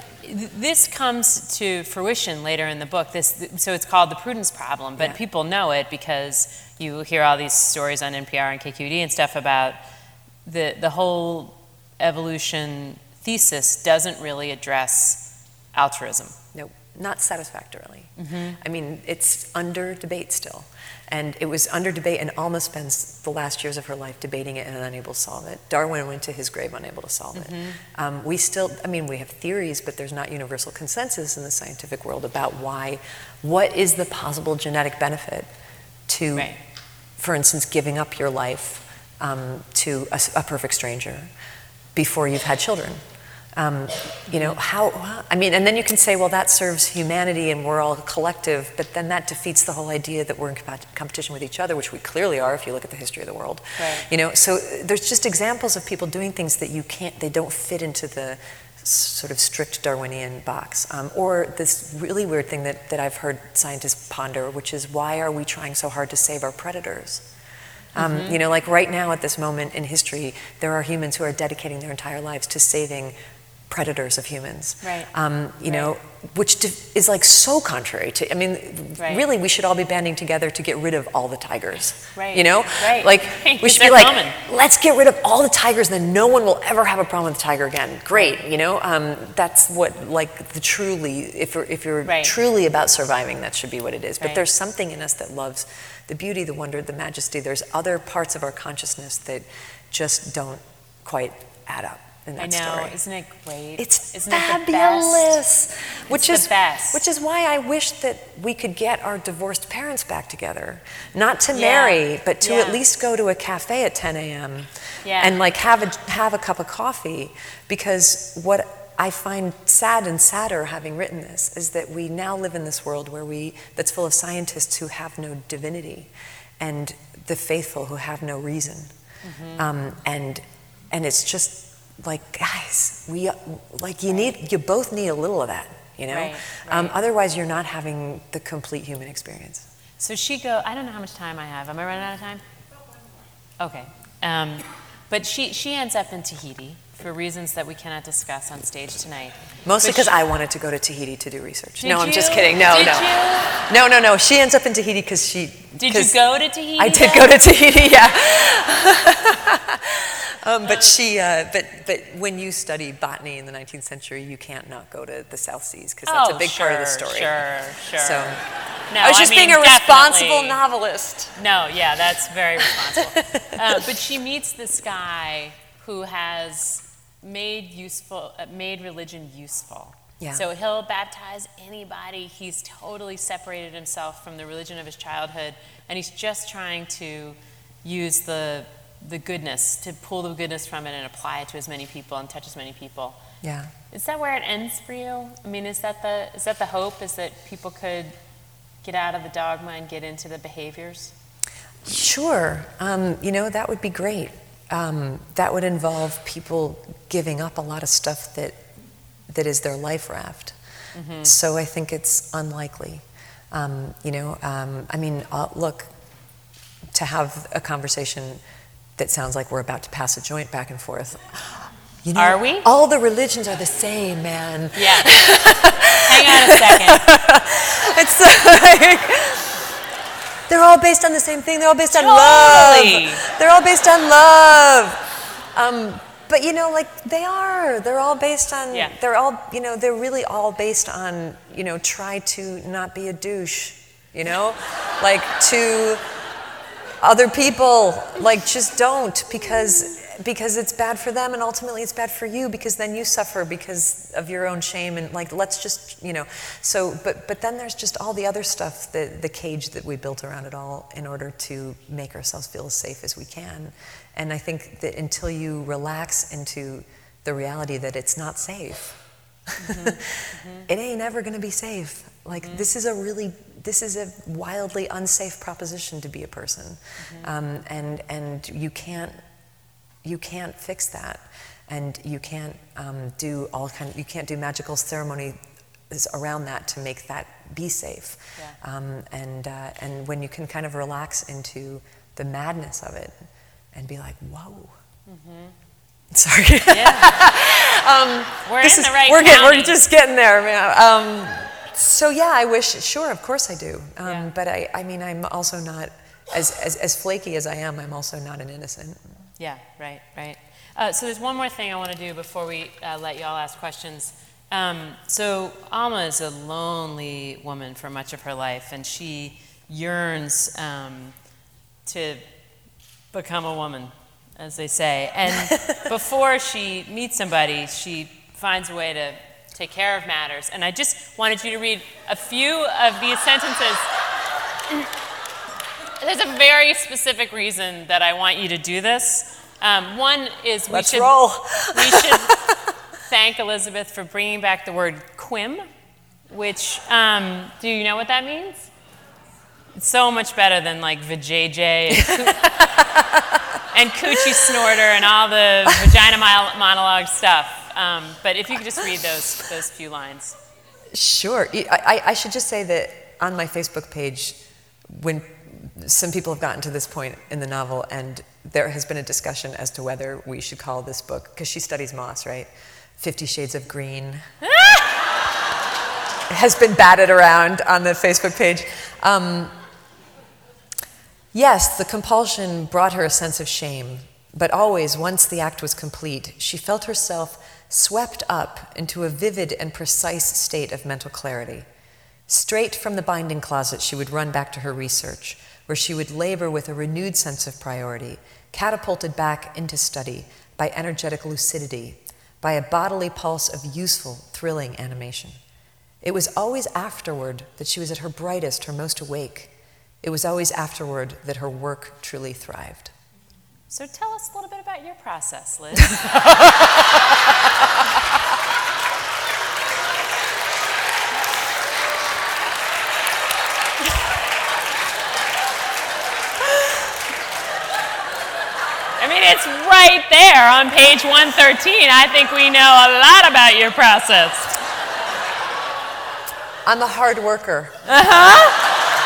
this comes to fruition later in the book. This, so it's called the prudence problem, but yeah. people know it because you hear all these stories on N P R and K Q E D and stuff about the the whole evolution thesis doesn't really address altruism. No, not satisfactorily. Mm-hmm. I mean, it's under debate still. And it was under debate, and Alma spends the last years of her life debating it and unable to solve it. Darwin went to his grave unable to solve mm-hmm. it. Um, we still, I mean, we have theories, but there's not universal consensus in the scientific world about why, what is the possible genetic benefit to, right. for instance, giving up your life um, to a, a perfect stranger before you've had children. Um, you know, how, I mean, and then you can say, well, that serves humanity and we're all collective, but then that defeats the whole idea that we're in comp- competition with each other, which we clearly are if you look at the history of the world. Right. You know, so there's just examples of people doing things that you can't, they don't fit into the sort of strict Darwinian box. Um, or this really weird thing that, that I've heard scientists ponder, which is why are we trying so hard to save our predators? Um, mm-hmm. You know, like right now at this moment in history, there are humans who are dedicating their entire lives to saving predators of humans, right. um, you right. know, which de- is like so contrary to, I mean, right. really we should all be banding together to get rid of all the tigers, right. you know? Right. Like, we should be They're like, common. let's get rid of all the tigers and then no one will ever have a problem with the tiger again. Great, you know? Um, that's what, like, the truly, if you're, if you're right. truly about surviving, that should be what it is. But right. there's something in us that loves the beauty, the wonder, the majesty. There's other parts of our consciousness that just don't quite add up. In that I know, story. isn't it great? It's isn't fabulous. It the which it's is the best. which is why I wish that we could get our divorced parents back together, not to Yeah. marry, but to yeah. at least go to a cafe at ten a.m. Yeah. and like have a have a cup of coffee. Because what I find sad and sadder, having written this, is that we now live in this world where we that's full of scientists who have no divinity, and the faithful who have no reason, mm-hmm. um, and and it's just. Like, guys, we like you need you both need a little of that, you know. Right, right. Um, otherwise, you're not having the complete human experience. So she go. I don't know how much time I have. Am I running out of time? Okay. Um, but she she ends up in Tahiti for reasons that we cannot discuss on stage tonight. Mostly But because she- I wanted to go to Tahiti to do research. Did No, I'm just you? kidding. No, Did no, you? no, no, no. She ends up in Tahiti because she. Did you 'cause go to Tahiti? I did then? go to Tahiti. Yeah. Um, but she, uh, but but when you study botany in the nineteenth century, you can't not go to the South Seas because that's Oh, a big sure, part of the story. Sure, sure. So no, I was just mean, being a responsible definitely. novelist. No, yeah, that's very responsible. uh, but she meets this guy who has made useful, uh, made religion useful. Yeah. So he'll baptize anybody. He's totally separated himself from the religion of his childhood, and he's just trying to use the the goodness, to pull the goodness from it and apply it to as many people and touch as many people. Yeah. Is that where it ends for you? I mean, is that the is that the hope? Is that people could get out of the dogma and get into the behaviors? Sure. Um, you know, that would be great. Um, that would involve people giving up a lot of stuff that that is their life raft. Mm-hmm. So I think it's unlikely. Um, you know, um, I mean, uh, look, to have a conversation that sounds like we're about to pass a joint back and forth. You know, Are we? All the religions are the same, man. Yeah. Hang on a second. It's like, they're all based on the same thing. They're all based on Totally. love. They're all based on love. Um, but you know, like they are. They're all based on. Yeah. They're all. You know, they're really all based on. You know, try to not be a douche. You know, like to other people. Like just don't because. Because it's bad for them and ultimately it's bad for you because then you suffer because of your own shame and like let's just, you know, so but but then there's just all the other stuff, the the cage that we built around it all in order to make ourselves feel as safe as we can. And I think that until you relax into the reality that it's not safe. Mm-hmm. Mm-hmm. It ain't ever going to be safe. Like, mm-hmm. this is a really, this is a wildly unsafe proposition to be a person. Mm-hmm. Um, and and you can't, you can't fix that. And you can't um, do all kind of, you can't do magical ceremonies around that to make that be safe. Yeah. Um, and uh, and when you can kind of relax into the madness of it and be like, whoa. Mm-hmm. Sorry. Yeah. um, we're this in is, the right we're, getting, we're just getting there, man. Um, so yeah, I wish, sure, of course I do. Um, yeah. But I, I mean, I'm also not, as, as, as flaky as I am, I'm also not an innocent. Yeah, right, right. Uh, so there's one more thing I want to do before we uh, let you all ask questions. Um, so Alma is a lonely woman for much of her life, and she yearns um, to become a woman, as they say. And before she meets somebody, she finds a way to take care of matters. And I just wanted you to read a few of these sentences. There's a very specific reason that I want you to do this. Um, one is we Let's should, roll. we should thank Elizabeth for bringing back the word quim, which, um, do you know what that means? It's so much better than like vajayjay and, coo- and coochie snorter and all the vagina monologue stuff. Um, but if you could just read those those few lines. Sure. I, I, I should just say that on my Facebook page, when some people have gotten to this point in the novel, and there has been a discussion as to whether we should call this book, because she studies moss, right? Fifty Shades of Green. It has been batted around on the Facebook page. Um, yes, the compulsion brought her a sense of shame, but always, once the act was complete, she felt herself swept up into a vivid and precise state of mental clarity. Straight from the binding closet, she would run back to her research, where she would labor with a renewed sense of priority, catapulted back into study by energetic lucidity, by a bodily pulse of useful, thrilling animation. It was always afterward that she was at her brightest, her most awake. It was always afterward that her work truly thrived. So tell us a little bit about your process, Liz. I mean, it's right there on page one thirteen. I think we know a lot about your process. I'm a hard worker. Uh-huh.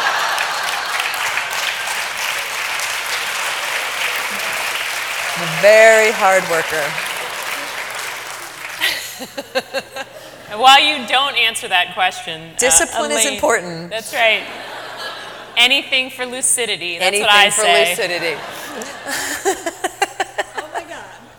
I'm a very hard worker. And while you don't answer that question, discipline uh, is Elaine, important. That's right. Anything for lucidity. That's Anything what I for say. lucidity. Oh my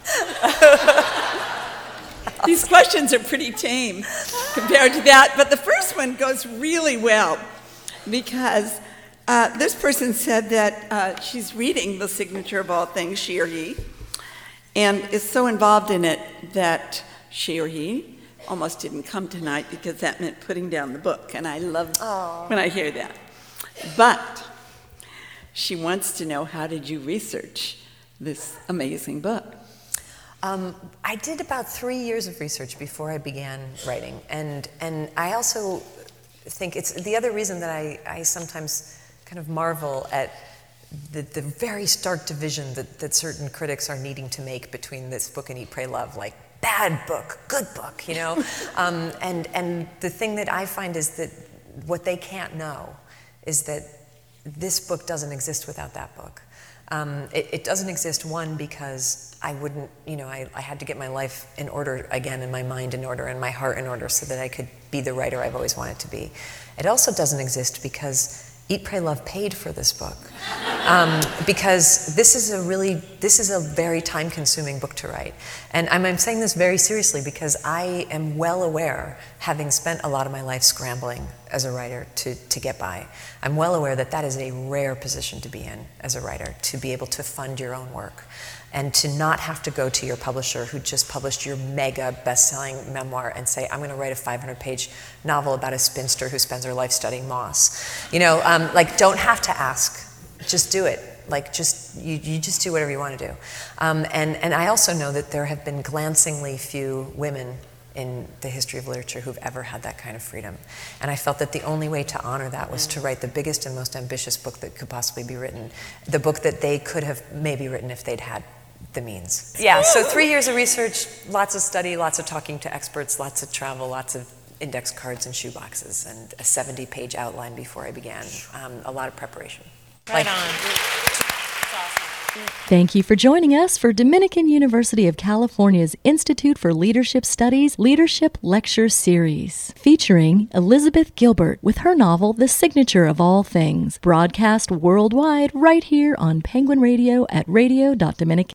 God. These questions are pretty tame compared to that, but the first one goes really well because uh, this person said that uh, she's reading The Signature of All Things, she or he, and is so involved in it that she or he almost didn't come tonight because that meant putting down the book, and I love Aww. When I hear that. But she wants to know, how did you research this amazing book? Um, I did about three years of research before I began writing, and and I also think it's the other reason that I, I sometimes kind of marvel at the, the very stark division that, that certain critics are needing to make between this book and Eat, Pray, Love, like bad book, good book, you know? um, and, and the thing that I find is that what they can't know is that this book doesn't exist without that book. Um, it, it doesn't exist, one, because I wouldn't, you know, I, I had to get my life in order again, and my mind in order, and my heart in order, so that I could be the writer I've always wanted to be. It also doesn't exist because Eat, Pray, Love paid for this book. Um, because this is a really, this is a very time-consuming book to write. And I'm, I'm saying this very seriously because I am well aware, having spent a lot of my life scrambling as a writer to, to get by, I'm well aware that that is a rare position to be in as a writer, to be able to fund your own work and to not have to go to your publisher who just published your mega best-selling memoir and say, I'm going to write a five hundred page novel about a spinster who spends her life studying moss. You know, um, like, don't have to ask. Just do it. Like, just you, you just do whatever you want to do. Um, and, and I also know that there have been glancingly few women in the history of literature who've ever had that kind of freedom. And I felt that the only way to honor that was to write the biggest and most ambitious book that could possibly be written, the book that they could have maybe written if they'd had the means. Yeah, so three years of research, lots of study, lots of talking to experts, lots of travel, lots of index cards and shoe boxes, and a seventy-page outline before I began. Um, a lot of preparation. Right like, on. Thank you for joining us for Dominican University of California's Institute for Leadership Studies Leadership Lecture Series, featuring Elizabeth Gilbert with her novel The Signature of All Things, broadcast worldwide right here on Penguin Radio at radio dot dominican